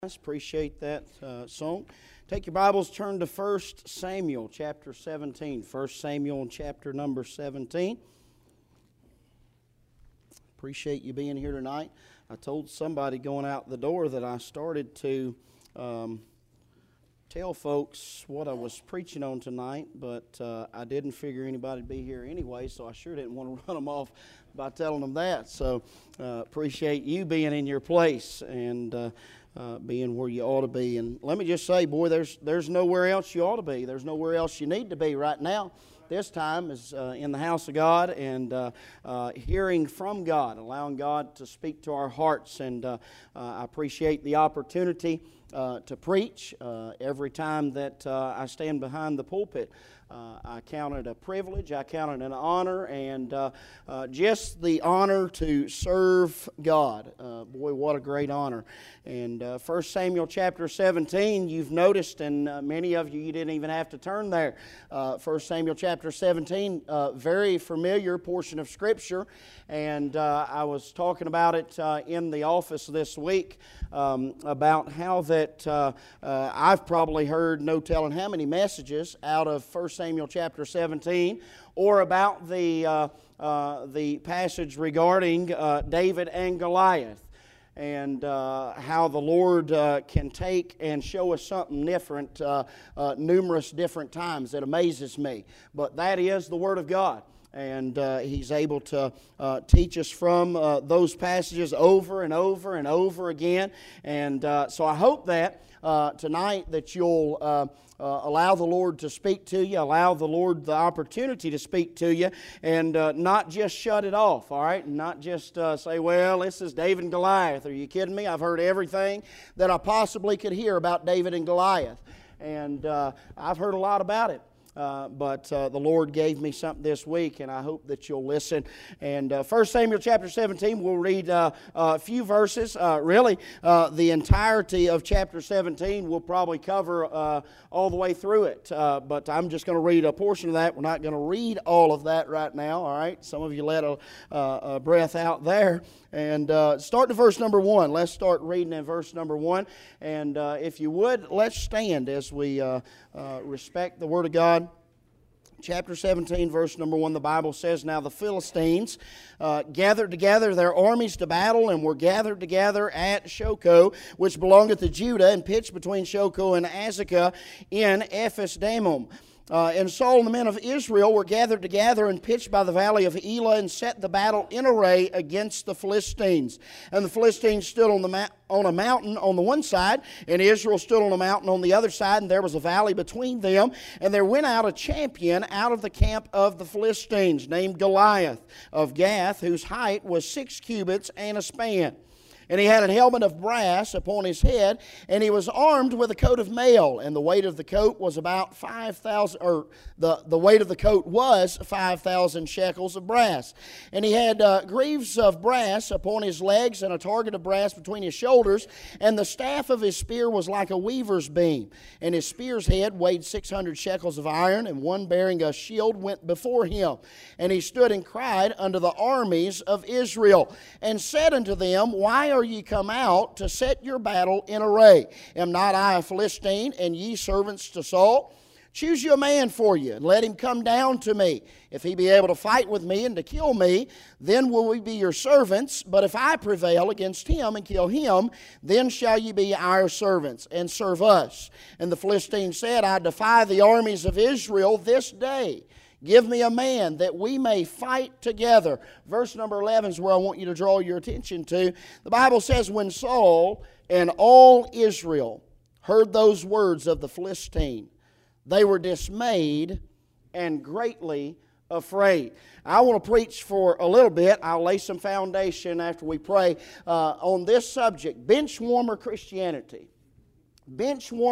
Appreciate that song. Take your Bibles, turn to 1 Samuel chapter 17. 1 Samuel chapter number 17. Appreciate you being here tonight. I told somebody going out the door that I started to tell folks what I was preaching on tonight, but I didn't figure anybody would be here anyway, so I sure didn't want to run them off by telling them that. So appreciate you being in your place and being where you ought to be. And let me just say, boy, there's nowhere else you ought to be. There's nowhere else you need to be right now. This time is in the house of God and hearing from God, allowing God to speak to our hearts. And I appreciate the opportunity to preach every time that I stand behind the pulpit. I count it a privilege, I count it an honor, and just the honor to serve God. Boy, what a great honor. And 1 Samuel chapter 17, you've noticed, and many of you didn't even have to turn there. 1 Samuel chapter 17, very familiar portion of Scripture, and I was talking about it in the office this week about how that I've probably heard no telling how many messages out of 1 Samuel chapter 17, or about the passage regarding David and Goliath, and how the Lord can take and show us something different numerous different times. It amazes me. But that is the Word of God. And He's able to teach us from those passages over and over and over again. And so I hope that tonight that you'll allow the Lord to speak to you, allow the Lord the opportunity to speak to you, and not just shut it off, all right? And not just say, well, this is David and Goliath. Are you kidding me? I've heard everything that I possibly could hear about David and Goliath. And I've heard a lot about it. But the Lord gave me something this week, and I hope that you'll listen. And 1 Samuel chapter 17, we'll read a few verses. Really, the entirety of chapter 17 we'll probably cover all the way through it. But I'm just going to read a portion of that. We're not going to read all of that right now, all right? Some of you let a breath out there. And start to verse number 1. Let's start reading in verse number 1. And if you would, let's stand as we respect the Word of God. Chapter 17, verse number 1, the Bible says, Now the Philistines gathered together their armies to battle, and were gathered together at Shochoh, which belongeth to Judah, and pitched between Shochoh and Azekah in Ephes-dammim. And Saul and the men of Israel were gathered together and pitched by the valley of Elah, and set the battle in array against the Philistines. And the Philistines stood on a mountain on the one side, and Israel stood on a mountain on the other side, and there was a valley between them. And there went out a champion out of the camp of the Philistines, named Goliath of Gath, whose height was 6 cubits and a span. And he had a helmet of brass upon his head, and he was armed with a coat of mail, and the weight of the coat was about 5,000, or the weight of the coat was 5,000 shekels of brass. And he had greaves of brass upon his legs, and a target of brass between his shoulders, and the staff of his spear was like a weaver's beam. And his spear's head weighed 600 shekels of iron, and one bearing a shield went before him. And he stood and cried unto the armies of Israel, and said unto them, Why are ye come out to set your battle in array? Am not I a Philistine, and ye servants to Saul? Choose you a man for you, and let him come down to me. If he be able to fight with me and to kill me, then will we be your servants. But if I prevail against him and kill him, then shall ye be our servants, and serve us. And the Philistines said, I defy the armies of Israel this day. Give me a man that we may fight together. Verse number 11 is where I want you to draw your attention to. The Bible says, When Saul and all Israel heard those words of the Philistine, they were dismayed and greatly afraid. I want to preach for a little bit. I'll lay some foundation after we pray on this subject, bench warmer Christianity. Bench warmer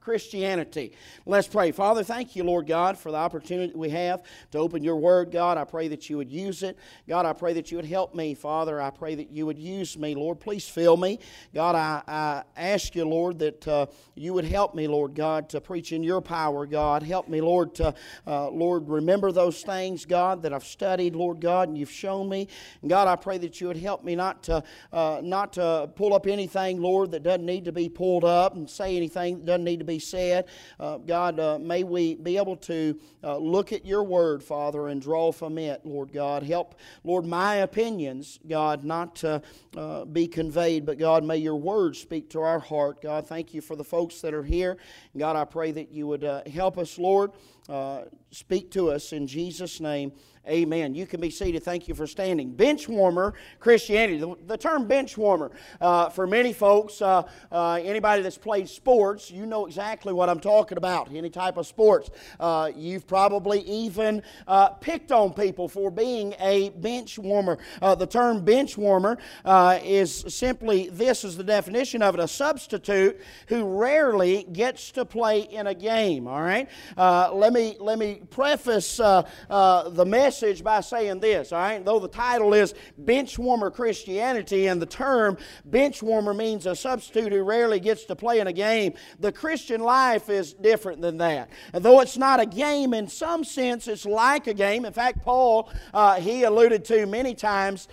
Christianity. Let's pray. Father, thank you, Lord God, for the opportunity we have to open your word, God. I pray that you would use it. God, I pray that you would help me, Father. I pray that you would use me, Lord. Please fill me. God, I ask you, Lord, that you would help me, Lord God, to preach in your power, God. Help me, Lord, to, Lord, remember those things, God, that I've studied, Lord God, and you've shown me. And God, I pray that you would help me not to pull up anything, Lord, that doesn't need to be pulled up, and say anything that doesn't need to be said. God, may we be able to look at your word, Father, and draw from it, Lord God. Help, Lord, my opinions, God, not to be conveyed, but God, may your word speak to our heart. God, thank you for the folks that are here. God, I pray that you would help us, Lord. Speak to us in Jesus' name. Amen. You can be seated. Thank you for standing. Bench warmer Christianity. The term bench warmer, for many folks, anybody that's played sports, you know exactly what I'm talking about. Any type of sports. You've probably even picked on people for being a bench warmer. The term bench warmer is simply, this is the definition of it, a substitute who rarely gets to play in a game. All right? Let me preface the message by saying this, all right? Though the title is Bench Warmer Christianity and the term bench warmer means a substitute who rarely gets to play in a game, the Christian life is different than that. And though it's not a game, in some sense it's like a game. In fact, Paul, he alluded to many times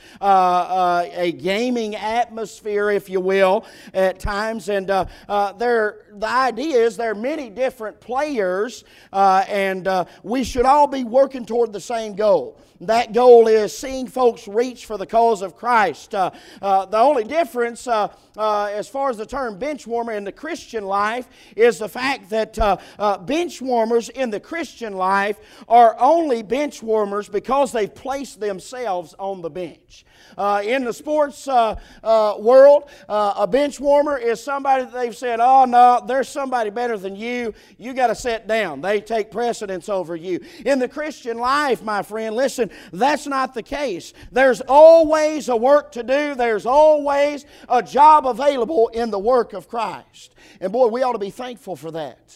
a gaming atmosphere, if you will, at times. And the idea is there are many different players, and we should all be working toward the same goal. That goal is seeing folks reach for the cause of Christ. The only difference as far as the term bench warmer in the Christian life is the fact that bench warmers in the Christian life are only bench warmers because they've placed themselves on the bench. In the sports world, a bench warmer is somebody that they've said, oh no, there's somebody better than you. You got to sit down. They take precedence over you. In the Christian life, my friend, listen, that's not the case. There's always a work to do. There's always a job available in the work of Christ. And boy, we ought to be thankful for that.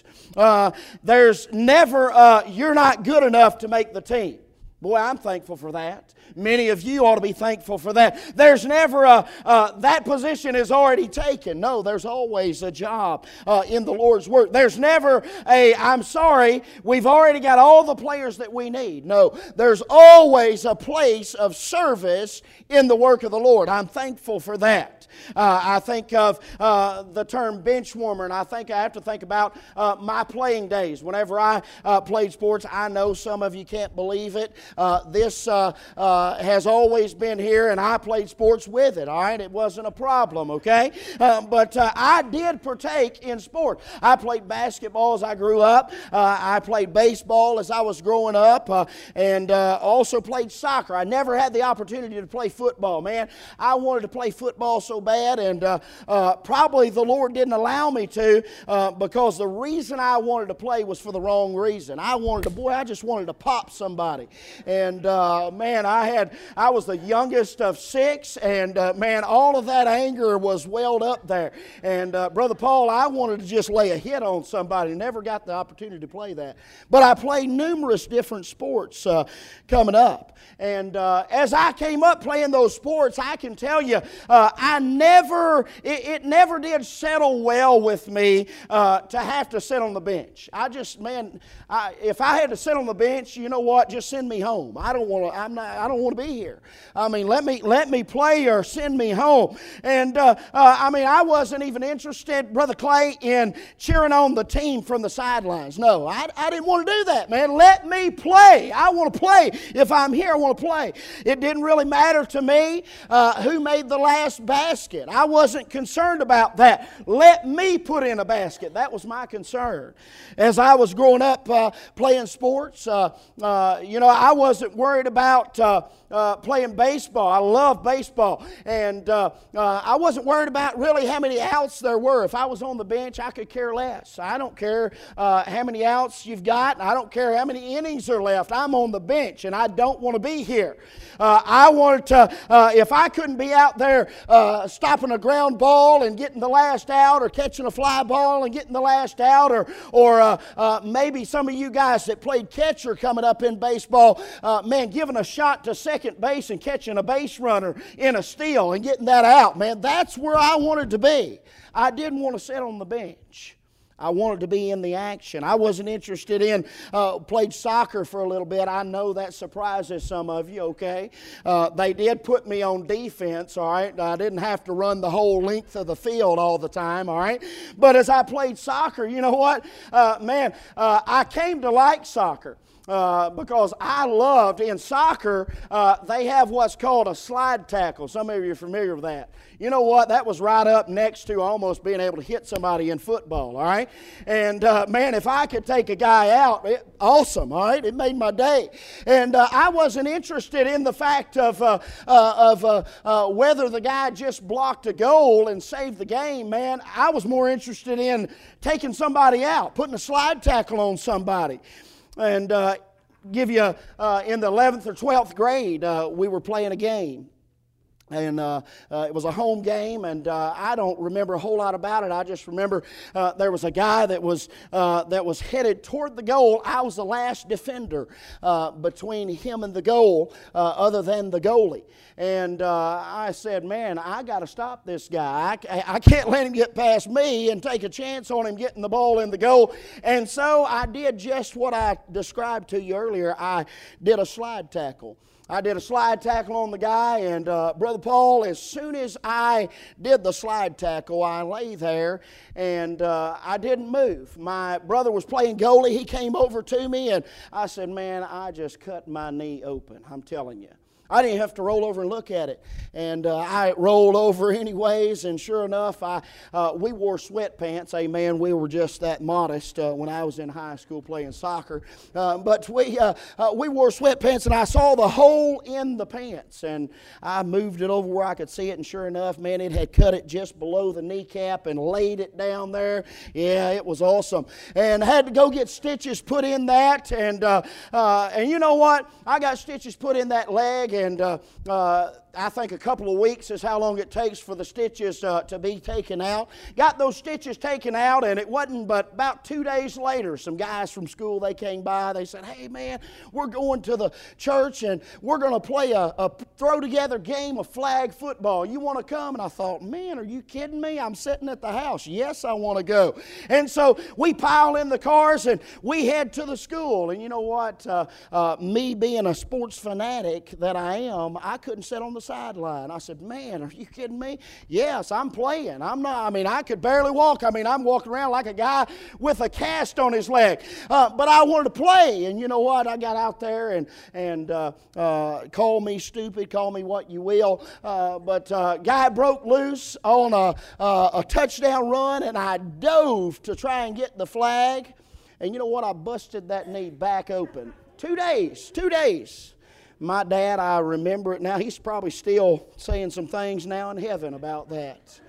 There's never, you're not good enough to make the team. Boy, I'm thankful for that. Many of you ought to be thankful for that. There's never that position is already taken. No, there's always a job in the Lord's work. There's never I'm sorry, we've already got all the players that we need. No, there's always a place of service in the work of the Lord. I'm thankful for that. I think of the term bench warmer, and I have to think about my playing days. Whenever I played sports, I know some of you can't believe it. This has always been here, and I played sports with it, all right? It wasn't a problem, okay? But I did partake in sport. I played basketball as I grew up. I played baseball as I was growing up, and also played soccer. I never had the opportunity to play football, man. I wanted to play football so bad, and probably the Lord didn't allow me to because the reason I wanted to play was for the wrong reason. I just wanted to pop somebody. And man, I was the youngest of 6, and man, all of that anger was welled up there. And Brother Paul, I wanted to just lay a hit on somebody. Never got the opportunity to play that. But I played numerous different sports coming up. And as I came up playing those sports, I can tell you, it never did settle well with me to have to sit on the bench. If I had to sit on the bench, you know what? Just send me home. I don't want to be here. I mean, let me play or send me home. And I wasn't even interested, Brother Clay, in cheering on the team from the sidelines. No, I didn't want to do that, man. Let me play. I want to play. If I'm here, I want to play. It didn't really matter to me who made the last basket. I wasn't concerned about that. Let me put in a basket. That was my concern. As I was growing up playing sports, I wasn't worried about playing baseball. I love baseball. And I wasn't worried about really how many outs there were. If I was on the bench, I could care less. I don't care how many outs you've got. I don't care how many innings are left. I'm on the bench, and I don't want to be here. I wanted to, if I couldn't be out there stopping a ground ball and getting the last out, or catching a fly ball and getting the last out, or maybe some of you guys that played catcher coming up in baseball, man, giving a shot to second base and catching a base runner in a steal and getting that out, man, that's where I wanted to be. I didn't want to sit on the bench. I wanted to be in the action. I wasn't interested in, played soccer for a little bit. I know that surprises some of you, okay? They did put me on defense, all right? I didn't have to run the whole length of the field all the time, all right? But as I played soccer, you know what? I came to like soccer. Because I loved, in soccer, they have what's called a slide tackle. Some of you are familiar with that. You know what? That was right up next to almost being able to hit somebody in football, all right? And, man, if I could take a guy out, awesome, all right? It made my day. And I wasn't interested in the fact of whether the guy just blocked a goal and saved the game, man. I was more interested in taking somebody out, putting a slide tackle on somebody. And give you, in the 11th or 12th grade, we were playing a game. And it was a home game, and I don't remember a whole lot about it. I just remember there was a guy that was headed toward the goal. I was the last defender between him and the goal, other than the goalie. And I said, man, I got to stop this guy. I can't let him get past me and take a chance on him getting the ball in the goal. And so I did just what I described to you earlier. I did a slide tackle. I did a slide tackle on the guy, and Brother Paul, as soon as I did the slide tackle, I lay there, and I didn't move. My brother was playing goalie. He came over to me, and I said, man, I just cut my knee open, I'm telling you. I didn't have to roll over and look at it. And I rolled over anyways, and sure enough, we wore sweatpants. Amen. We were just that modest when I was in high school playing soccer. But we wore sweatpants, and I saw the hole in the pants. And I moved it over where I could see it, and sure enough, man, it had cut it just below the kneecap and laid it down there. Yeah, it was awesome. And I had to go get stitches put in that. And you know what? I got stitches put in that leg. And I think a couple of weeks is how long it takes for the stitches to be taken out. Got those stitches taken out, and it wasn't but about 2 days later, some guys from school, they came by. They said, hey, man, we're going to the church, and we're going to play a throw-together game of flag football. You want to come? And I thought, man, are you kidding me? I'm sitting at the house. Yes, I want to go. And so we pile in the cars, and we head to the school. And you know what? Me being a sports fanatic that I am, I couldn't sit on the sideline. I said, man, are you kidding me? Yes, I'm playing. I could barely walk. I'm walking around like a guy with a cast on his leg. But I wanted to play. And you know what? I got out there and call me stupid, call me what you will. But guy broke loose on a touchdown run, and I dove to try and get the flag. And you know what? I busted that knee back open. 2 days. My dad, I remember it now. He's probably still saying some things now in heaven about that.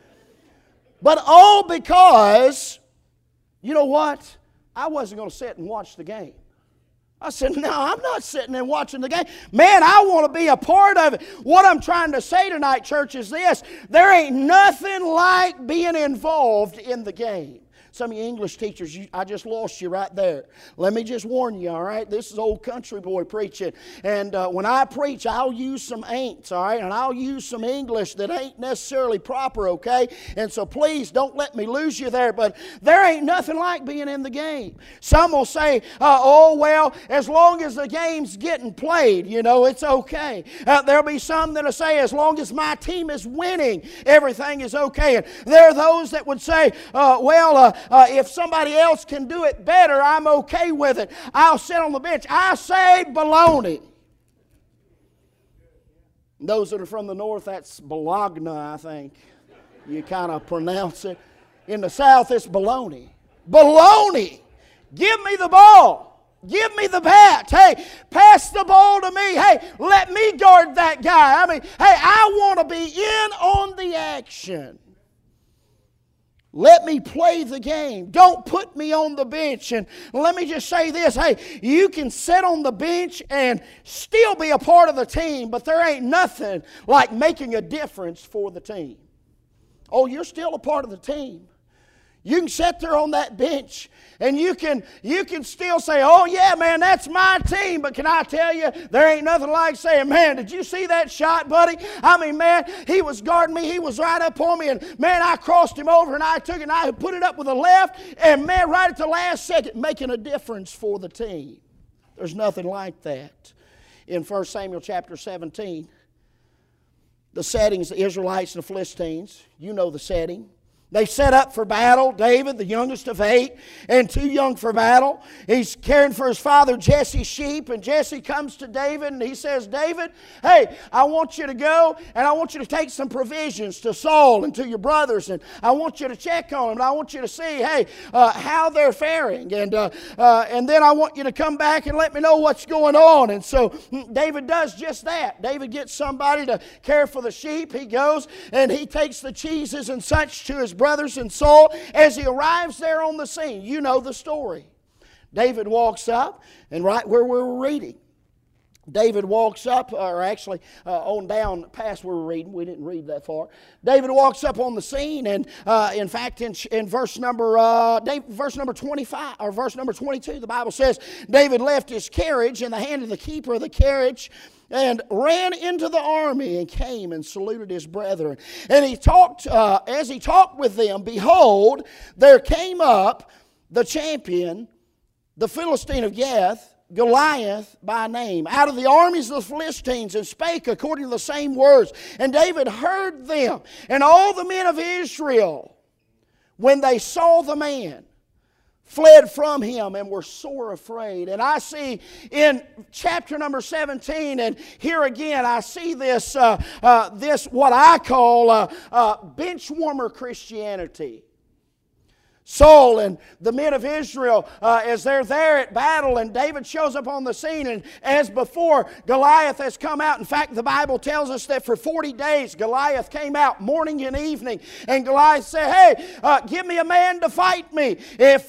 But all because, you know what? I wasn't going to sit and watch the game. I said, no, I'm not sitting and watching the game. Man, I want to be a part of it. What I'm trying to say tonight, church, is this. There ain't nothing like being involved in the game. Some of you English teachers, I just lost you right there. Let me just warn you, all right? This is old country boy preaching. And when I preach, I'll use some ain'ts, all right? And I'll use some English that ain't necessarily proper, okay? And so please don't let me lose you there. But there ain't nothing like being in the game. Some will say, oh, well, as long as the game's getting played, you know, it's okay. There'll be some that'll say, as long as my team is winning, everything is okay. And there are those that would say, if somebody else can do it better, I'm okay with it. I'll sit on the bench. I say baloney. Those that are from the north, that's Bologna, I think. You kind of pronounce it. In the south, it's baloney. Baloney! Give me the ball. Give me the bat. Hey, pass the ball to me. Hey, let me guard that guy. I mean, hey, I want to be in on the action. Let me play the game. Don't put me on the bench. And let me just say this. Hey, you can sit on the bench and still be a part of the team, but there ain't nothing like making a difference for the team. Oh, you're still a part of the team. You can sit there on that bench and you can still say, oh yeah, man, that's my team. But can I tell you, there ain't nothing like saying, man, did you see that shot, buddy? I mean, man, he was guarding me. He was right up on me. And man, I crossed him over and I took it and I put it up with a left. And man, right at the last second, making a difference for the team. There's nothing like that. In 1 Samuel chapter 17, the settings, the Israelites and the Philistines, you know the setting. They set up for battle. David, the youngest of 8, and too young for battle. He's caring for his father Jesse's sheep, and Jesse comes to David and he says, David, hey, I want you to go and I want you to take some provisions to Saul and to your brothers, and I want you to check on them, and I want you to see, hey, how they're faring, and then I want you to come back and let me know what's going on. And so David does just that. David gets somebody to care for the sheep. He goes and he takes the cheeses and such to his brothers and Saul. As he arrives there on the scene, you know the story. David walks up, and right where we were reading, David walks up, or actually on down past where we're reading, we didn't read that far. David walks up on the scene, and in fact, in verse number 25 or verse number 22, the Bible says David left his carriage in the hand of the keeper of the carriage, and ran into the army and came and saluted his brethren. And he talked, as he talked with them, behold, there came up the champion, the Philistine of Gath, Goliath by name, out of the armies of the Philistines, and spake according to the same words. And David heard them, and all the men of Israel, when they saw the man, fled from him and were sore afraid. And I see in chapter number 17, and here again I see this what I call bench warmer Christianity. Saul and the men of Israel, as they're there at battle, and David shows up on the scene, and as before, Goliath has come out. In fact, the Bible tells us that for 40 days Goliath came out morning and evening, and Goliath said, hey, give me a man to fight me.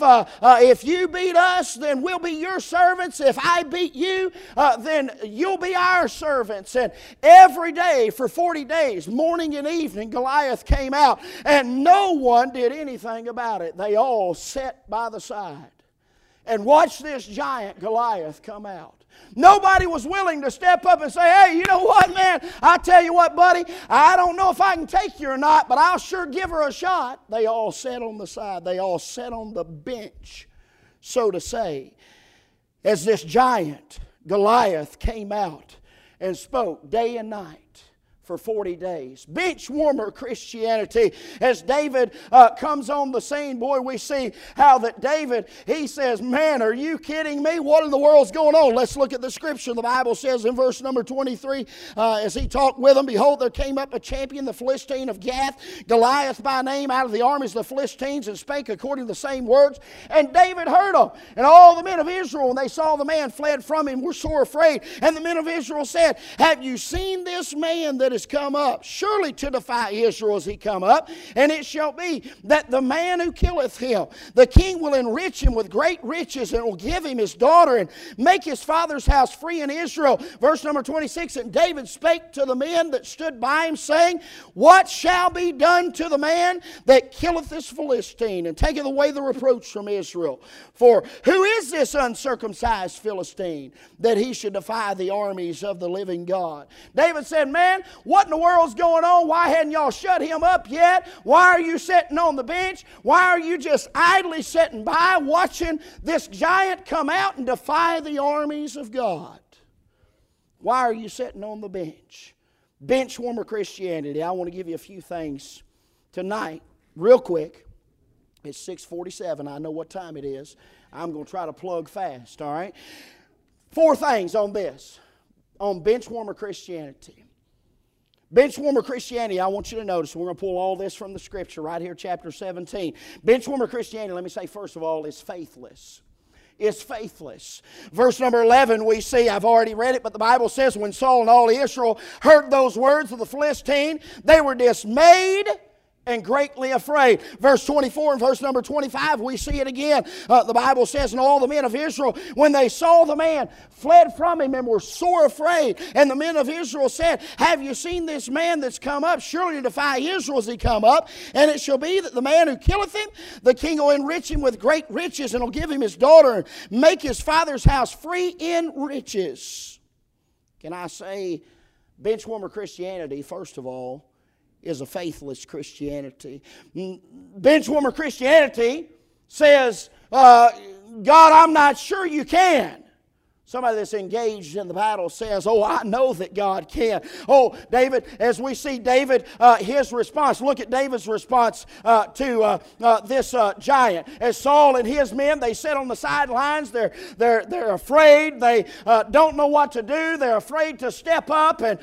If you beat us, then we'll be your servants. If I beat you, then you'll be our servants. And every day for 40 days, morning and evening, Goliath came out, and no one did anything about it. They all sat by the side and watched this giant Goliath come out. Nobody was willing to step up and say, hey, you know what, man? I tell you what, buddy, I don't know if I can take you or not, but I'll sure give her a shot. They all sat on the side. They all sat on the bench, so to say, as this giant Goliath came out and spoke day and night for 40 days. Bench warmer Christianity. As David comes on the scene, boy, we see how that David, he says, man, are you kidding me? What in the world's going on? Let's look at the scripture. The Bible says in verse number 23, as he talked with them, behold, there came up a champion, the Philistine of Gath, Goliath by name, out of the armies of the Philistines, and spake according to the same words. And David heard them. And all the men of Israel, when they saw the man, fled from him, were sore afraid. And the men of Israel said, have you seen this man that is come up? Surely to defy Israel is he come up. And it shall be that the man who killeth him, the king will enrich him with great riches, and will give him his daughter, and make his father's house free in Israel. Verse number 26, and David spake to the men that stood by him, saying, what shall be done to the man that killeth this Philistine, and taketh away the reproach from Israel? For who is this uncircumcised Philistine, that he should defy the armies of the living God? David said, man, what in the world's going on? Why hadn't y'all shut him up yet? Why are you sitting on the bench? Why are you just idly sitting by watching this giant come out and defy the armies of God? Why are you sitting on the bench? Bench warmer Christianity. I want to give you a few things tonight, real quick. It's 6:47. I know what time it is. I'm going to try to plug fast, all right? 4 things on this, on bench warmer Christianity. Bench warmer Christianity, I want you to notice, we're going to pull all this from the scripture right here, chapter 17. Bench warmer Christianity, let me say first of all, is faithless. is faithless. Verse number 11 we see, I've already read it, but the Bible says when Saul and all Israel heard those words of the Philistine, they were dismayed and greatly afraid. Verse 24 and verse number 25, we see it again. The Bible says, and all the men of Israel, when they saw the man, fled from him and were sore afraid. And the men of Israel said, have you seen this man that's come up? Surely to defy Israel is he come up. And it shall be that the man who killeth him, the king will enrich him with great riches, and will give him his daughter, and make his father's house free in riches. Can I say, benchwarmer Christianity, first of all, is a faithless Christianity. Benchwarmer Christianity says, God, I'm not sure you can. Somebody that's engaged in the battle says, oh, I know that God can. Oh, David, as we see David, his response. Look at David's response to this giant. As Saul and his men, they sit on the sidelines. They're afraid. They don't know what to do. They're afraid to step up and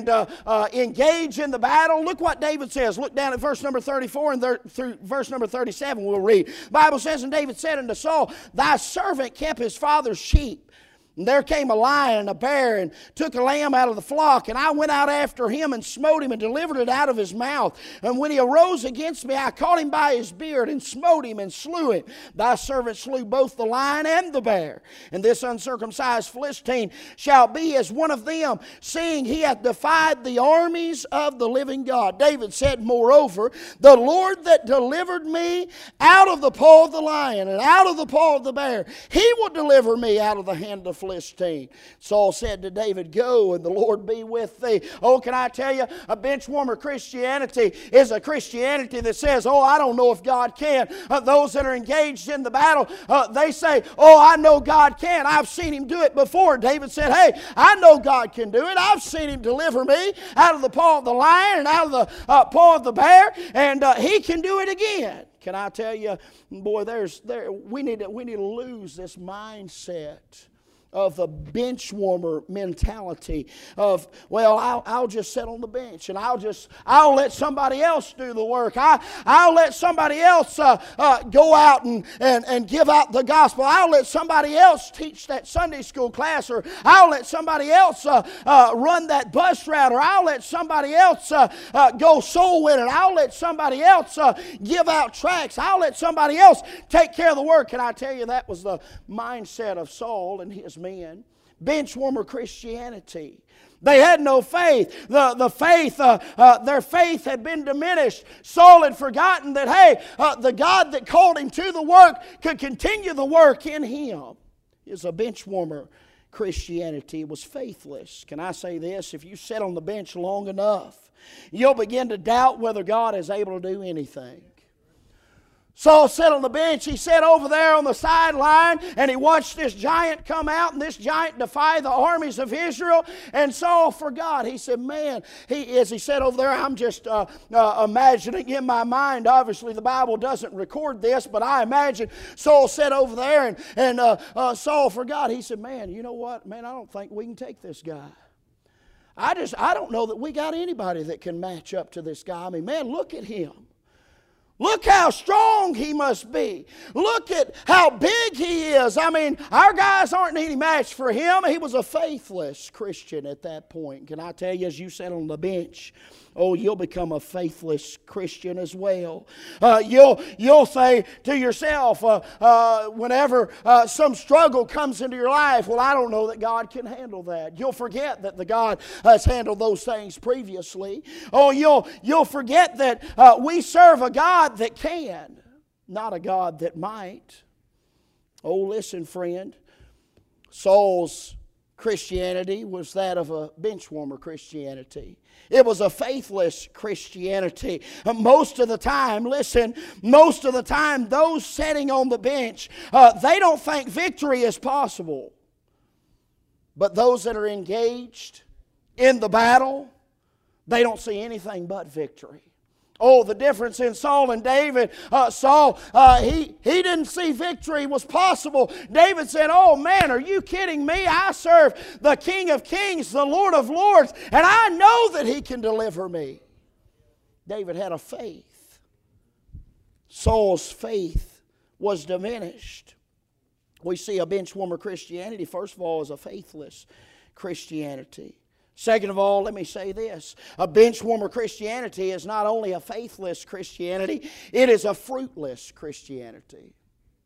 engage in the battle. Look what David says. Look down at verse number 34 and through verse number 37 we'll read. The Bible says, and David said unto Saul, thy servant kept his father's sheep. And there came a lion and a bear and took a lamb out of the flock. And I went out after him and smote him and delivered it out of his mouth. And when he arose against me, I caught him by his beard and smote him and slew him. Thy servant slew both the lion and the bear. And this uncircumcised Philistine shall be as one of them, seeing he hath defied the armies of the living God. David said, moreover, the Lord that delivered me out of the paw of the lion and out of the paw of the bear, he will deliver me out of the hand of Philistine. Saul said to David, go, and the Lord be with thee. Oh, can I tell you, a benchwarmer Christianity is a Christianity that says, oh, I don't know if God can. Those that are engaged in the battle, they say, oh, I know God can. I've seen him do it before. David said, hey, I know God can do it. I've seen him deliver me out of the paw of the lion and out of the paw of the bear, and he can do it again. Can I tell you, boy, we need to lose this mindset of the bench-warmer mentality of, well, I'll just sit on the bench and I'll let somebody else do the work. I'll let somebody else go out and give out the gospel. I'll let somebody else teach that Sunday school class, or I'll let somebody else run that bus route, or I'll let somebody else go soul winning. I'll let somebody else give out tracts. I'll let somebody else take care of the work. Can I tell you, that was the mindset of Saul and his men. Benchwarmer Christianity. They had no faith. Their faith had been diminished. Saul had forgotten that, hey, the God that called him to the work could continue the work in him. It's a benchwarmer Christianity. It was faithless. Can I say this? If you sit on the bench long enough, you'll begin to doubt whether God is able to do anything. Saul sat on the bench. He sat over there on the sideline and he watched this giant come out and this giant defy the armies of Israel. And Saul forgot. He said, man, as he sat over there, I'm just imagining in my mind. Obviously, the Bible doesn't record this, but I imagine Saul sat over there and Saul forgot. He said, man, you know what? Man, I don't think we can take this guy. I don't know that we got anybody that can match up to this guy. I mean, man, look at him. Look how strong he must be. Look at how big he is. I mean, our guys aren't any match for him. He was a faithless Christian at that point. Can I tell you, as you sat on the bench, oh, you'll become a faithless Christian as well. You'll say to yourself, whenever some struggle comes into your life, well, I don't know that God can handle that. You'll forget that the God has handled those things previously. Oh, you'll forget that we serve a God that can, not a God that might. Oh, listen, friend. Saul's Christianity was that of a benchwarmer Christianity. It was a faithless Christianity. Most of the time, listen, most of the time, those sitting on the bench, they don't think victory is possible. But those that are engaged in the battle, they don't see anything but victory. Oh, the difference in Saul and David. Saul, he didn't see victory was possible. David said, oh man, are you kidding me? I serve the King of Kings, the Lord of Lords, and I know that He can deliver me. David had a faith. Saul's faith was diminished. we see a bench warmer Christianity, first of all, is a faithless Christianity. Second of all, let me say this. A bench warmer Christianity is not only a faithless Christianity, it is a fruitless Christianity.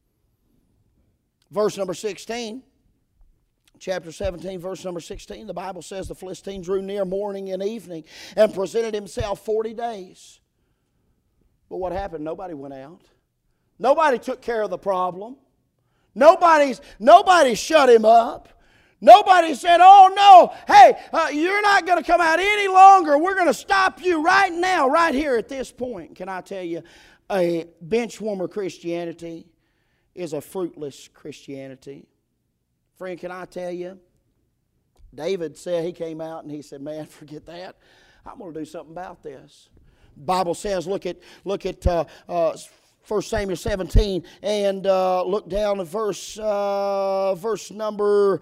Verse number 16, chapter 17, verse number 16, the Bible says the Philistine drew near morning and evening and presented himself 40 days. But what happened? Nobody went out. Nobody took care of the problem. Nobody shut him up. Nobody said, oh no, hey, you're not going to come out any longer. We're going to stop you right now, right here at this point. Can I tell you, a bench warmer Christianity is a fruitless Christianity. Friend, can I tell you, David said, he came out and he said, man, forget that. I'm going to do something about this. The Bible says, look at 1 Samuel 17 and look down at verse number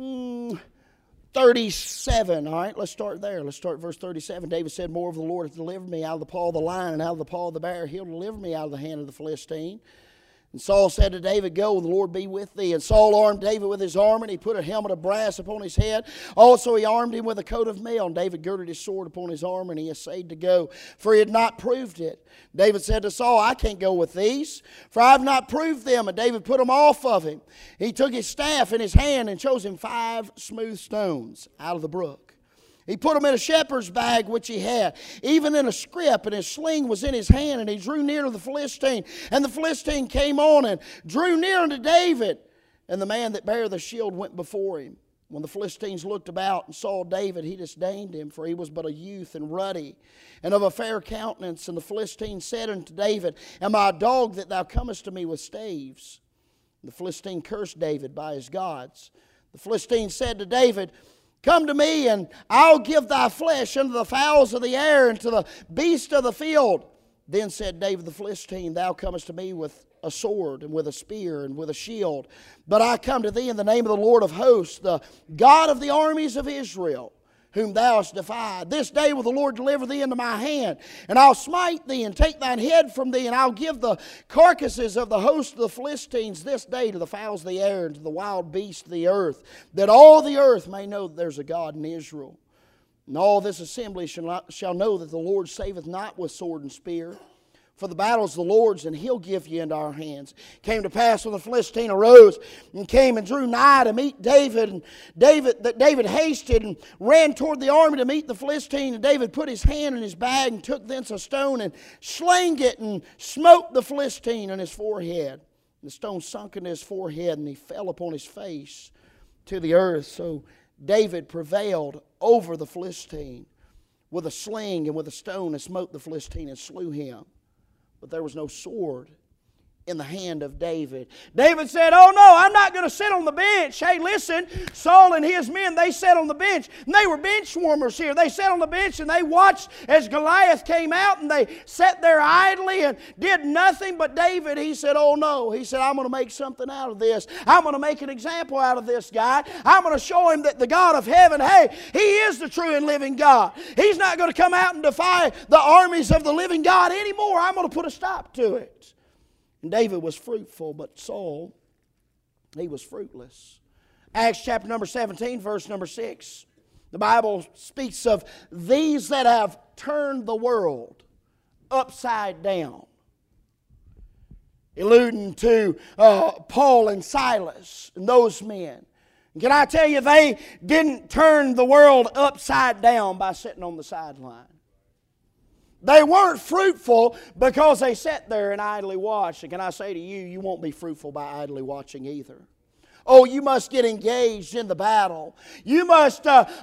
37. All right, let's start there. Let's start verse 37. David said, moreover, the Lord hath delivered me out of the paw of the lion and out of the paw of the bear. He'll deliver me out of the hand of the Philistine. And Saul said to David, go, the Lord be with thee. And Saul armed David with his armor, and he put a helmet of brass upon his head. Also he armed him with a coat of mail. And David girded his sword upon his armor, and he essayed to go, for he had not proved it. David said to Saul, I can't go with these, for I have not proved them. And David put them off of him. He took his staff in his hand and chose him 5 smooth stones out of the brook. He put them in a shepherd's bag which he had, even in a scrip, and his sling was in his hand, and he drew near to the Philistine. And the Philistine came on and drew near unto David, and the man that bare the shield went before him. When the Philistines looked about and saw David, he disdained him, for he was but a youth and ruddy, and of a fair countenance. And the Philistine said unto David, am I a dog that thou comest to me with staves? And the Philistine cursed David by his gods. The Philistine said to David, come to me, and I'll give thy flesh unto the fowls of the air and to the beasts of the field. Then said David the Philistine, thou comest to me with a sword and with a spear and with a shield. But I come to thee in the name of the Lord of hosts, the God of the armies of Israel, whom thou hast defied. This day will the Lord deliver thee into my hand, and I'll smite thee and take thine head from thee, and I'll give the carcasses of the host of the Philistines this day to the fowls of the air and to the wild beasts of the earth, that all the earth may know that there's a God in Israel. And all this assembly shall know that the Lord saveth not with sword and spear. For the battle is the Lord's, and He'll give you into our hands. Came to pass when the Philistine arose and came and drew nigh to meet David, and David hasted and ran toward the army to meet the Philistine. And David put his hand in his bag and took thence a stone and slang it and smote the Philistine on his forehead. And the stone sunk into his forehead, and he fell upon his face to the earth. So David prevailed over the Philistine with a sling and with a stone, and smote the Philistine and slew him. But there was no sword in the hand of David. David said, oh no, I'm not going to sit on the bench. Hey, listen, Saul and his men, they sat on the bench. And they were bench warmers here. They sat on the bench and they watched as Goliath came out, and they sat there idly and did nothing. But David, he said, oh no. He said, I'm going to make something out of this. I'm going to make an example out of this guy. I'm going to show him that the God of heaven, hey, He is the true and living God. He's not going to come out and defy the armies of the living God anymore. I'm going to put a stop to it. And David was fruitful, but Saul, he was fruitless. Acts chapter number 17, verse number 6. The Bible speaks of these that have turned the world upside down, alluding to Paul and Silas and those men. And can I tell you, they didn't turn the world upside down by sitting on the sideline. They weren't fruitful because they sat there and idly watched. And can I say to you, you won't be fruitful by idly watching either. Oh, you must get engaged in the battle. You must get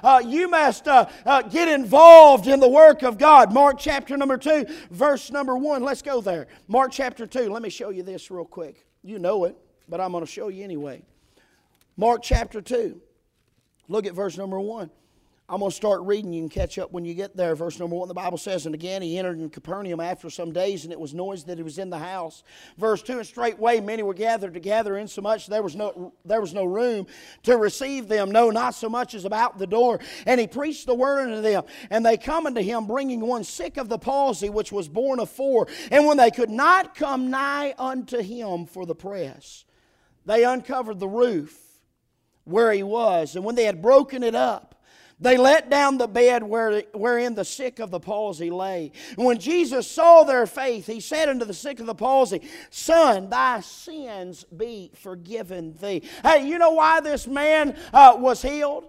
involved in the work of God. Mark chapter number 2, verse number 1. Let's go there. Mark chapter 2. Let me show you this real quick. You know it, but I'm going to show you anyway. Mark chapter 2. Look at verse number 1. I'm going to start reading. You can catch up when you get there. Verse number 1, the Bible says, and again he entered in Capernaum after some days, and it was noised that he was in the house. Verse 2, and straightway many were gathered together, insomuch there was no room to receive them, no, not so much as about the door. And he preached the word unto them. And they come unto him, bringing one sick of the palsy, which was born of 4. And when they could not come nigh unto him for the press, they uncovered the roof where he was. And when they had broken it up, they let down the bed wherein the sick of the palsy lay. And when Jesus saw their faith, he said unto the sick of the palsy, Son, thy sins be forgiven thee. Hey, you know why this man was healed?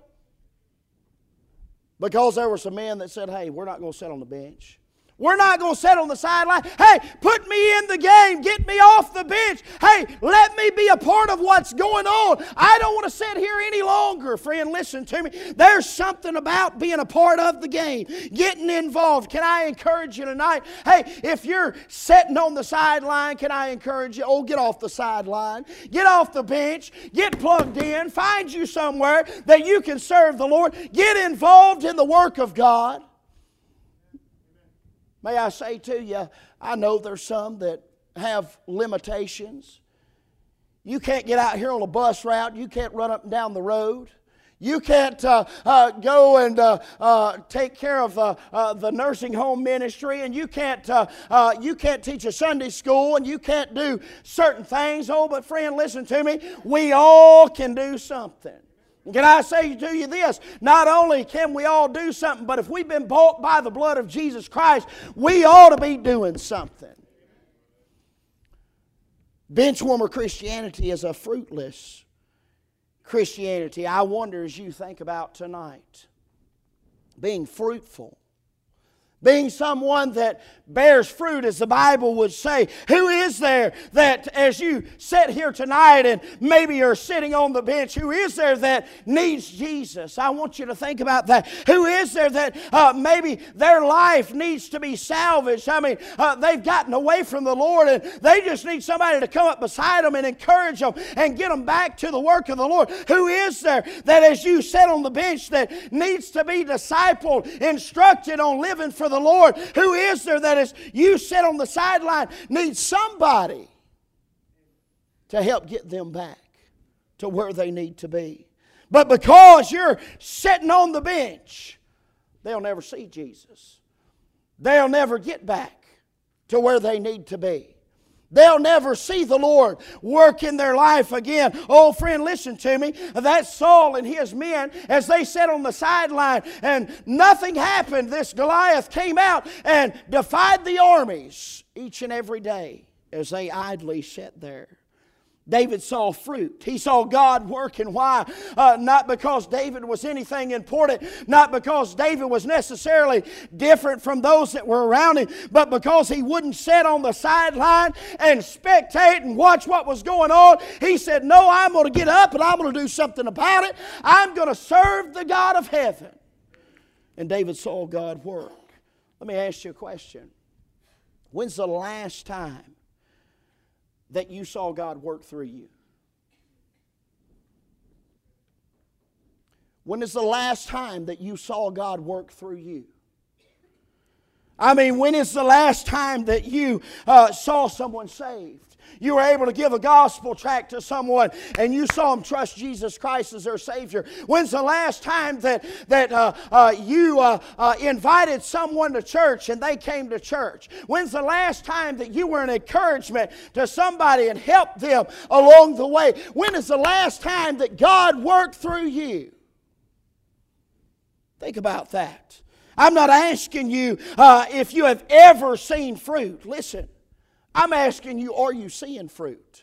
Because there were some men that said, hey, we're not going to sit on the bench. We're not going to sit on the sideline. Hey, put me in the game. Get me off the bench. Hey, let me be a part of what's going on. I don't want to sit here any longer. Friend, listen to me. There's something about being a part of the game, getting involved. Can I encourage you tonight? Hey, if you're sitting on the sideline, can I encourage you? Oh, get off the sideline. Get off the bench. Get plugged in. Find you somewhere that you can serve the Lord. Get involved in the work of God. May I say to you, I know there's some that have limitations. You can't get out here on a bus route. You can't run up and down the road. You can't go and take care of the nursing home ministry, and you can't teach a Sunday school, and you can't do certain things. Oh, but friend, listen to me. We all can do something. Can I say to you this? Not only can we all do something, but if we've been bought by the blood of Jesus Christ, we ought to be doing something. Benchwarmer Christianity is a fruitless Christianity. I wonder, as you think about tonight, being fruitful, being someone that bears fruit, as the Bible would say. Who is there that, as you sit here tonight and maybe you're sitting on the bench, who is there that needs Jesus? I want you to think about that. Who is there that maybe their life needs to be salvaged? I mean, they've gotten away from the Lord and they just need somebody to come up beside them and encourage them and get them back to the work of the Lord. Who is there that, as you sit on the bench, that needs to be discipled, instructed on living for the Lord? Who is there that, as you sit on the sideline, needs somebody to help get them back to where they need to be? But because you're sitting on the bench, they'll never see Jesus. They'll never get back to where they need to be. They'll never see the Lord work in their life again. Oh, friend, listen to me. That Saul and his men, as they sat on the sideline and nothing happened, this Goliath came out and defied the armies each and every day as they idly sat there. David saw fruit. He saw God working. Why? Not because David was anything important, not because David was necessarily different from those that were around him, but because he wouldn't sit on the sideline and spectate and watch what was going on. He said, no, I'm going to get up and I'm going to do something about it. I'm going to serve the God of heaven. And David saw God work. Let me ask you a question. When's the last time that you saw God work through you? When is the last time that you saw God work through you? I mean, when is the last time that you saw someone saved? You were able to give a gospel tract to someone and you saw them trust Jesus Christ as their Savior. When's the last time that you invited someone to church and they came to church? When's the last time that you were an encouragement to somebody and helped them along the way? When is the last time that God worked through you? Think about that. I'm not asking you if you have ever seen fruit. Listen. I'm asking you, are you seeing fruit?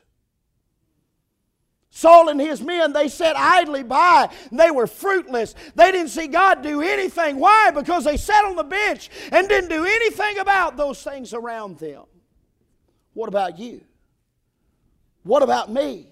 Saul and his men, they sat idly by. They were fruitless. They didn't see God do anything. Why? Because they sat on the bench and didn't do anything about those things around them. What about you? What about me?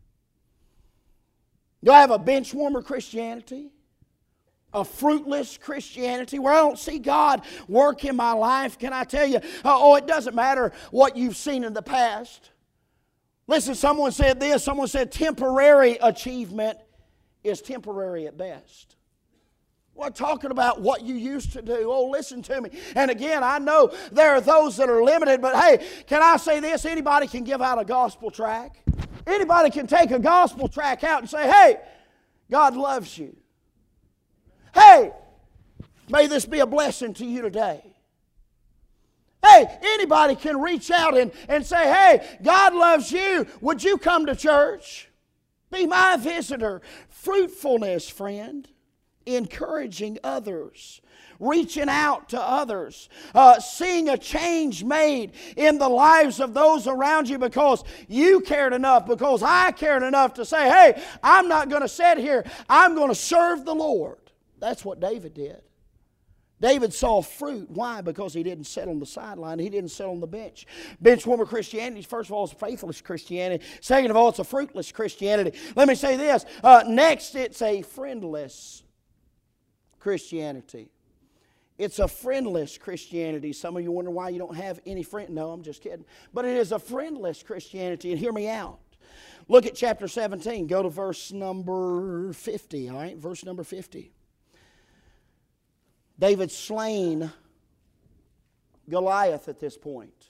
Do I have a bench warmer Christianity? A fruitless Christianity where I don't see God work in my life? Can I tell you, it doesn't matter what you've seen in the past. Listen, someone said this. Someone said temporary achievement is temporary at best. We're talking about what you used to do. Oh, listen to me. And again, I know there are those that are limited, but hey, can I say this? Anybody can give out a gospel tract. Anybody can take a gospel tract out and say, hey, God loves you. Hey, may this be a blessing to you today. Hey, anybody can reach out and say, hey, God loves you. Would you come to church? Be my visitor. Fruitfulness, friend. Encouraging others. Reaching out to others. Seeing a change made in the lives of those around you because you cared enough, because I cared enough to say, hey, I'm not going to sit here. I'm going to serve the Lord. That's what David did. David saw fruit. Why? Because he didn't sit on the sideline. He didn't sit on the bench. Benchwarmer Christianity, first of all, is a faithless Christianity. Second of all, it's a fruitless Christianity. Let me say this. Next, it's a friendless Christianity. It's a friendless Christianity. Some of you wonder why you don't have any friends. No, I'm just kidding. But it is a friendless Christianity. And hear me out. Look at chapter 17. Go to verse number 50. All right, verse number 50. David's slain Goliath at this point.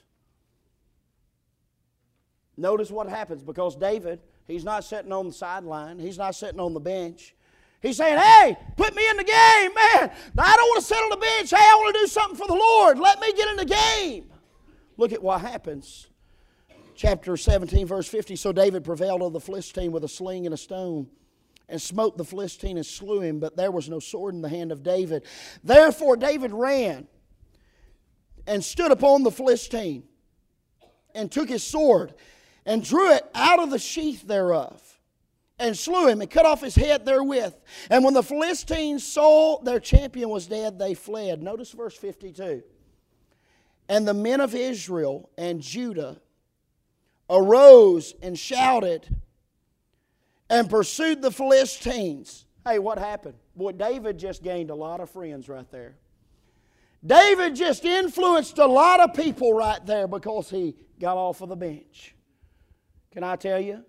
Notice what happens, because David, he's not sitting on the sideline. He's not sitting on the bench. He's saying, hey, put me in the game, man. I don't want to sit on the bench. Hey, I want to do something for the Lord. Let me get in the game. Look at what happens. Chapter 17, verse 50. So David prevailed over the Philistine with a sling and a stone, and smote the Philistine and slew him, but there was no sword in the hand of David. Therefore David ran and stood upon the Philistine, and took his sword, and drew it out of the sheath thereof, and slew him, and cut off his head therewith. And when the Philistines saw their champion was dead, they fled. Notice verse 52. And the men of Israel and Judah arose and shouted, and pursued the Philistines. Hey, what happened? Boy, David just gained a lot of friends right there. David just influenced a lot of people right there because he got off of the bench. Can I tell you?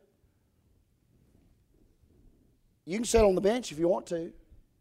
You can sit on the bench if you want to.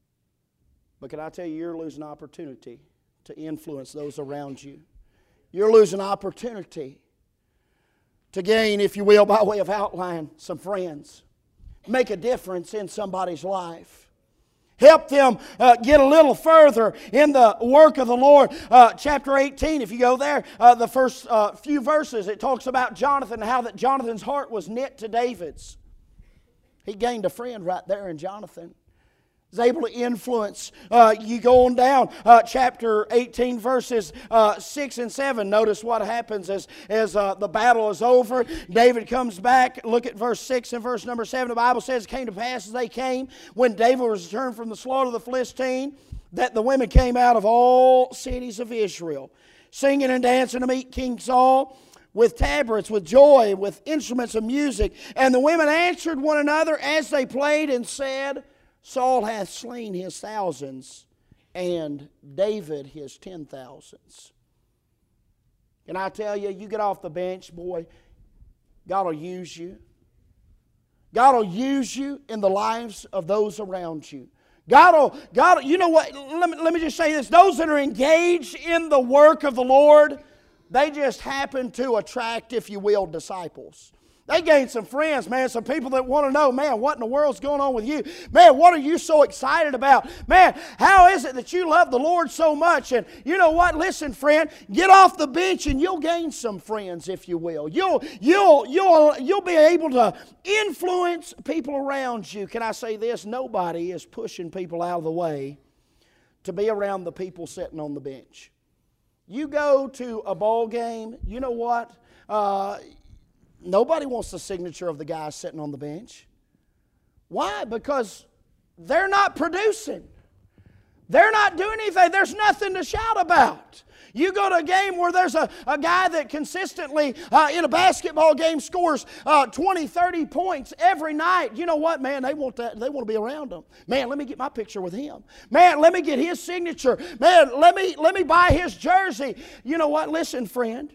But can I tell you, you're losing opportunity to influence those around you. You're losing opportunity to gain, if you will, by way of outline, some friends. Make a difference in somebody's life. Help them get a little further in the work of the Lord. Chapter 18, if you go there, the first few verses, it talks about Jonathan, how that Jonathan's heart was knit to David's. He gained a friend right there in Jonathan. He was able to influence. You go on down, chapter 18, verses 6 and 7. Notice what happens as the battle is over. David comes back. Look at verse 6 and verse number 7. The Bible says, it came to pass as they came, when David was returned from the slaughter of the Philistine, that the women came out of all cities of Israel, singing and dancing to meet King Saul, with tabrets, with joy, with instruments of music. And the women answered one another as they played, and said, Saul hath slain his thousands, and David his 10,000s. Can I tell you, you get off the bench, boy, God will use you. God will use you in the lives of those around you. God will, you know what, let me just say this. Those that are engaged in the work of the Lord, they just happen to attract, if you will, disciples. They gained some friends, man, some people that want to know, man, what in the world's going on with you? Man, what are you so excited about? Man, how is it that you love the Lord so much? And you know what? Listen, friend, get off the bench and you'll gain some friends, if you will. You'll be able to influence people around you. Can I say this? Nobody is pushing people out of the way to be around the people sitting on the bench. You go to a ball game, you know what? Nobody wants the signature of the guy sitting on the bench. Why? Because they're not producing. They're not doing anything. There's nothing to shout about. You go to a game where there's a guy that consistently in a basketball game scores 20, 30 points every night. You know what, man? They want that. They want to be around him. Man, let me get my picture with him. Man, let me get his signature. Man, let me buy his jersey. You know what? Listen, friend.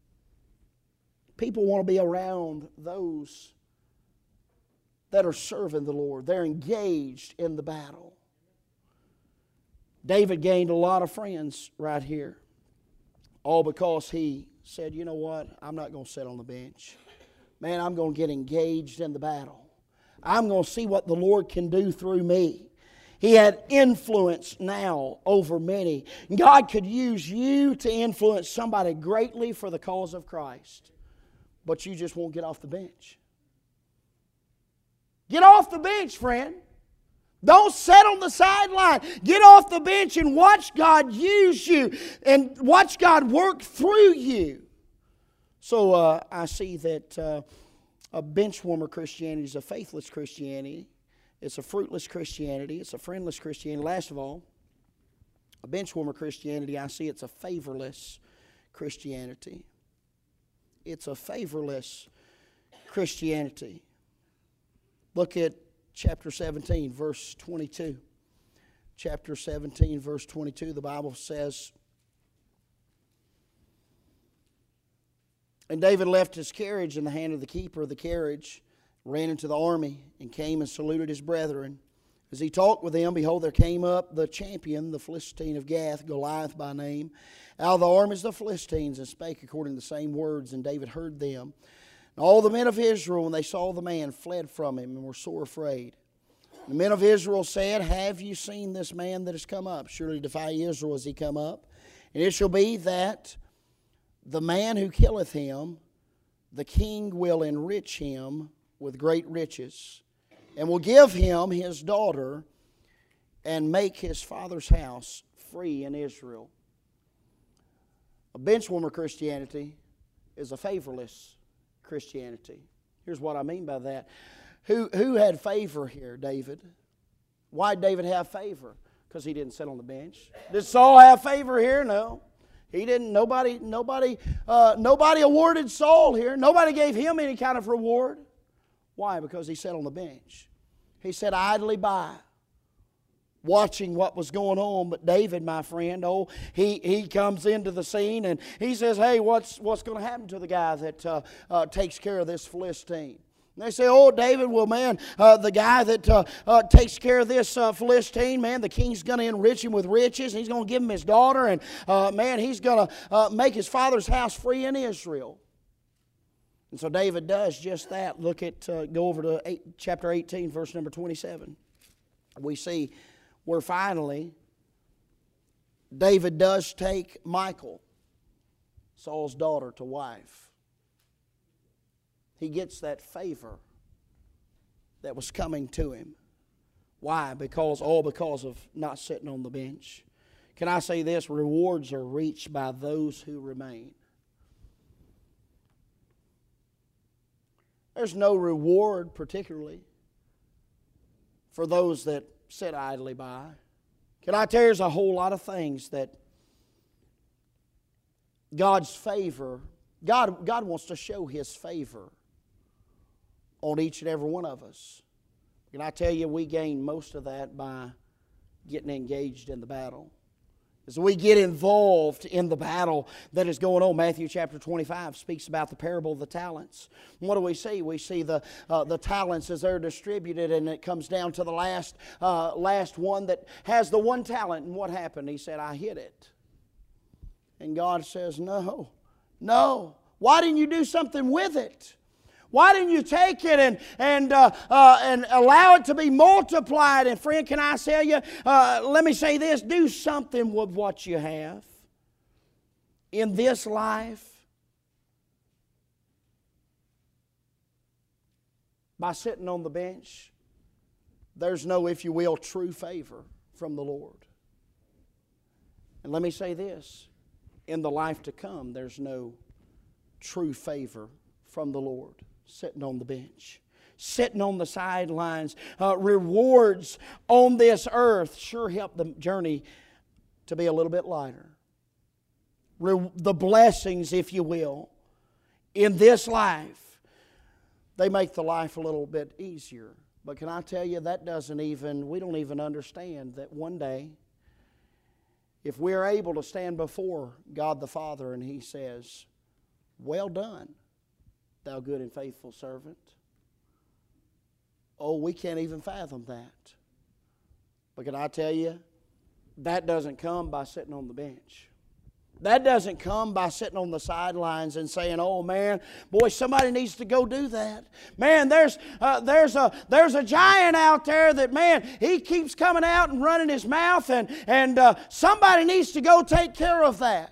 People want to be around those that are serving the Lord. They're engaged in the battle. David gained a lot of friends right here. All because he said, you know what? I'm not going to sit on the bench. Man, I'm going to get engaged in the battle. I'm going to see what the Lord can do through me. He had influence now over many. God could use you to influence somebody greatly for the cause of Christ. But you just won't get off the bench. Get off the bench, friend. Don't sit on the sideline. Get off the bench and watch God use you and watch God work through you. So I see that a bench warmer Christianity is a faithless Christianity. It's a fruitless Christianity. It's a friendless Christianity. Last of all, a bench warmer Christianity, I see it's a favorless Christianity. It's a favorless Christianity. Look at chapter 17, verse 22. Chapter 17, verse 22, the Bible says, "And David left his carriage in the hand of the keeper of the carriage, ran into the army, and came and saluted his brethren. As he talked with them, behold, there came up the champion, the Philistine of Gath, Goliath by name, out of the armies of the Philistines, and spake according to the same words, and David heard them. And all the men of Israel, when they saw the man, fled from him, and were sore afraid. The men of Israel said, Have you seen this man that has come up? Surely to defy Israel has he come up. And it shall be that the man who killeth him, the king will enrich him with great riches, and will give him his daughter, and make his father's house free in Israel." A benchwarmer Christianity is a favorless Christianity. Here's what I mean by that. Who had favor here? David. Why did David have favor? Because he didn't sit on the bench. Did Saul have favor here? No. He didn't. Nobody awarded Saul here. Nobody gave him any kind of reward. Why? Because he sat on the bench. He sat idly by, watching what was going on. But David, my friend, he comes into the scene and he says, "Hey, what's going to happen to the guy that takes care of this Philistine?" And they say, "Oh, David, well, man, the guy that takes care of this Philistine, man, the king's going to enrich him with riches. He's going to give him his daughter, and man, he's going to make his father's house free in Israel." And so David does just that. Look at, go over to chapter 18, verse number 27. We see where finally David does take Michal, Saul's daughter, to wife. He gets that favor that was coming to him. Why? Because of not sitting on the bench. Can I say this? Rewards are reached by those who remain. There's no reward particularly for those that sit idly by. Can I tell you, there's a whole lot of things that God's favor, God wants to show His favor on each and every one of us. Can I tell you, we gain most of that by getting engaged in the battle. As we get involved in the battle that is going on, Matthew chapter 25 speaks about the parable of the talents. And what do we see? We see the talents as they're distributed, and it comes down to the last one that has the one talent. And what happened? He said, "I hid it." And God says, No. Why didn't you do something with it? Why didn't you take it and allow it to be multiplied? And friend, can I tell you, let me say this, do something with what you have in this life. By sitting on the bench, there's no, if you will, true favor from the Lord. And let me say this, in the life to come, there's no true favor from the Lord. Sitting on the bench, sitting on the sidelines. Rewards on this earth sure help the journey to be a little bit lighter. The blessings, if you will, in this life, they make the life a little bit easier. But can I tell you, we don't even understand that one day, if we're able to stand before God the Father and He says, "Well done, thou good and faithful servant." Oh, we can't even fathom that. But can I tell you, that doesn't come by sitting on the bench. That doesn't come by sitting on the sidelines and saying, "Oh man, boy, somebody needs to go do that. Man, there's a giant out there that, man, he keeps coming out and running his mouth, and somebody needs to go take care of that."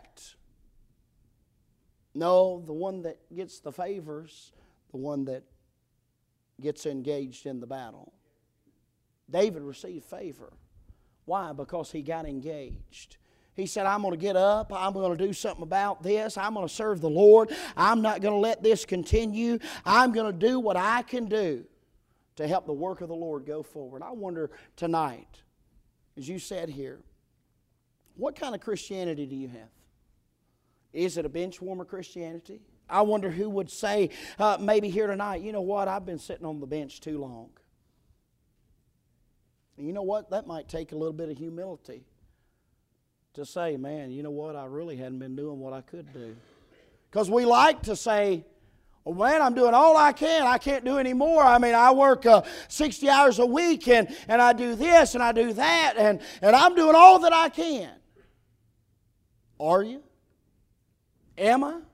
No, the one that gets the favors, the one that gets engaged in the battle. David received favor. Why? Because he got engaged. He said, I'm going to get up. I'm going to do something about this. I'm going to serve the Lord. I'm not going to let this continue. I'm going to do what I can do to help the work of the Lord go forward. I wonder tonight, as you sat here, what kind of Christianity do you have? Is it a bench warmer Christianity? I wonder who would say, maybe here tonight, you know what, I've been sitting on the bench too long. And you know what, that might take a little bit of humility to say, man, you know what, I really hadn't been doing what I could do. Because we like to say, well, man, I'm doing all I can. I can't do any more. I mean, I work 60 hours a week, and I do this, and I do that, and I'm doing all that I can. Are you? Am I?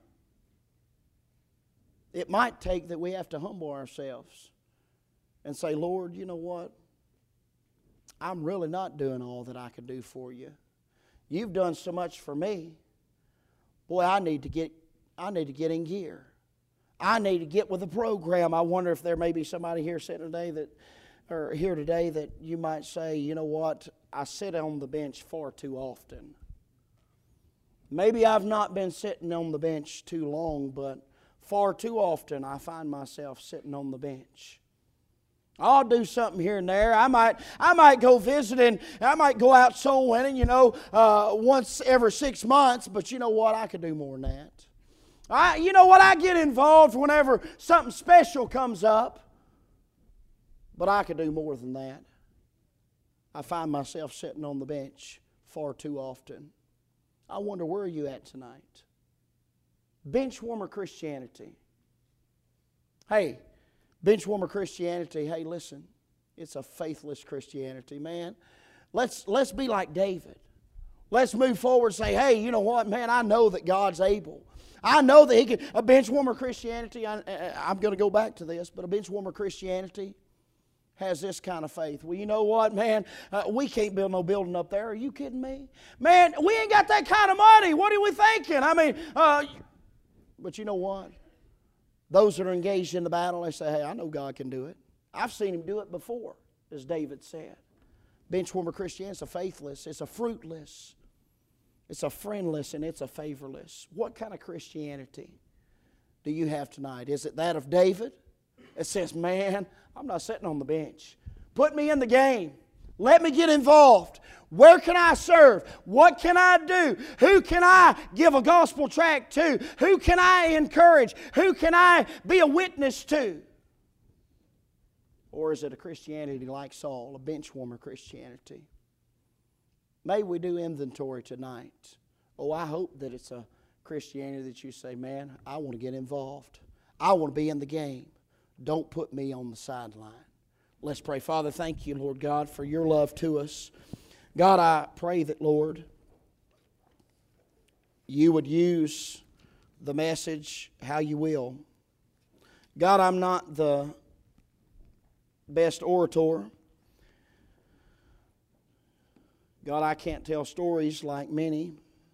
It might take that we have to humble ourselves and say, Lord, you know what? I'm really not doing all that I can do for you. You've done so much for me. Boy, I need to get in gear. I need to get with the program. I wonder if there may be somebody here sitting today that you might say, you know what? I sit on the bench far too often. Maybe I've not been sitting on the bench too long, but far too often I find myself sitting on the bench. I'll do something here and there. I might go visiting. I might go out soul winning, once every 6 months. But you know what? I could do more than that. You know what? I get involved whenever something special comes up. But I could do more than that. I find myself sitting on the bench far too often. I wonder, where are you at tonight? Bench warmer Christianity. Hey, bench warmer Christianity, hey, listen, it's a faithless Christianity, man. Let's be like David. Let's move forward and say, hey, you know what, man, I know that God's able. I know that He can. A bench warmer Christianity, I'm going to go back to this, but a bench warmer Christianity has this kind of faith. Well, you know what, man? We can't build no building up there. Are you kidding me? Man, we ain't got that kind of money. What are we thinking? I mean, but you know what? Those that are engaged in the battle, they say, hey, I know God can do it. I've seen Him do it before, as David said. Bench warmer Christianity is a faithless, it's a fruitless, it's a friendless, and it's a favorless. What kind of Christianity do you have tonight? Is it that of David? It says, man, I'm not sitting on the bench. Put me in the game. Let me get involved. Where can I serve? What can I do? Who can I give a gospel tract to? Who can I encourage? Who can I be a witness to? Or is it a Christianity like Saul, a bench warmer Christianity? May we do inventory tonight. Oh, I hope that it's a Christianity that you say, man, I want to get involved. I want to be in the game. Don't put me on the sideline. Let's pray. Father, thank you, Lord God, for your love to us. God, I pray that, Lord, you would use the message how you will. God, I'm not the best orator. God, I can't tell stories like many.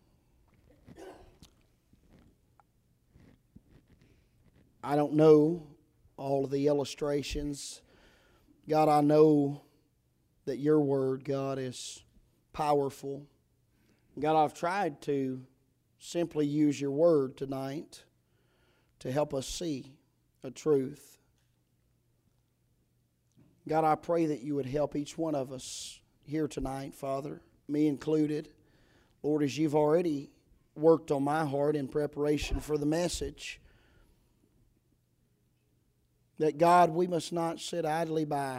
I don't know all of the illustrations. God, I know that your word, God, is powerful. God, I've tried to simply use your word tonight to help us see a truth. God, I pray that you would help each one of us here tonight, Father, me included. Lord, as you've already worked on my heart in preparation for the message, that, God, we must not sit idly by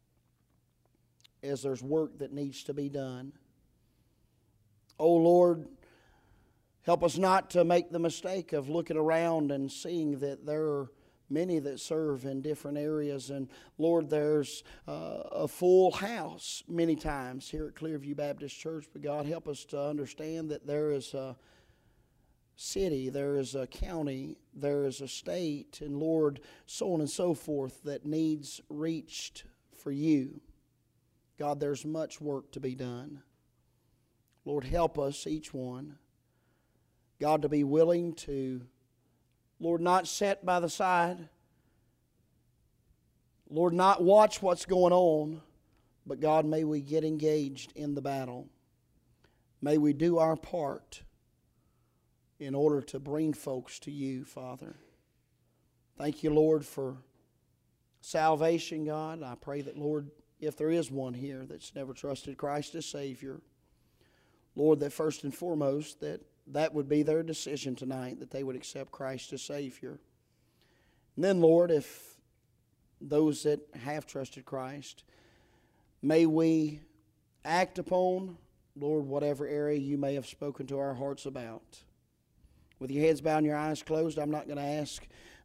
as there's work that needs to be done. Oh, Lord, help us not to make the mistake of looking around and seeing that there are many that serve in different areas. And, Lord, there's a full house many times here at Clearview Baptist Church. But, God, help us to understand that there is a city, there is a county, there is a state, and Lord, so on and so forth, that needs reached for you. God, there's much work to be done. Lord, help us, each one, God, to be willing to, Lord, not sit by the side, Lord, not watch what's going on, but God, may we get engaged in the battle. May we do our part in order to bring folks to you, Father. Thank you, Lord, for salvation, God. I pray that, Lord, if there is one here that's never trusted Christ as Savior, Lord, that first and foremost, that would be their decision tonight, that they would accept Christ as Savior. And then, Lord, if those that have trusted Christ, may we act upon, Lord, whatever area you may have spoken to our hearts about. With your heads bowed and your eyes closed, I'm not going to ask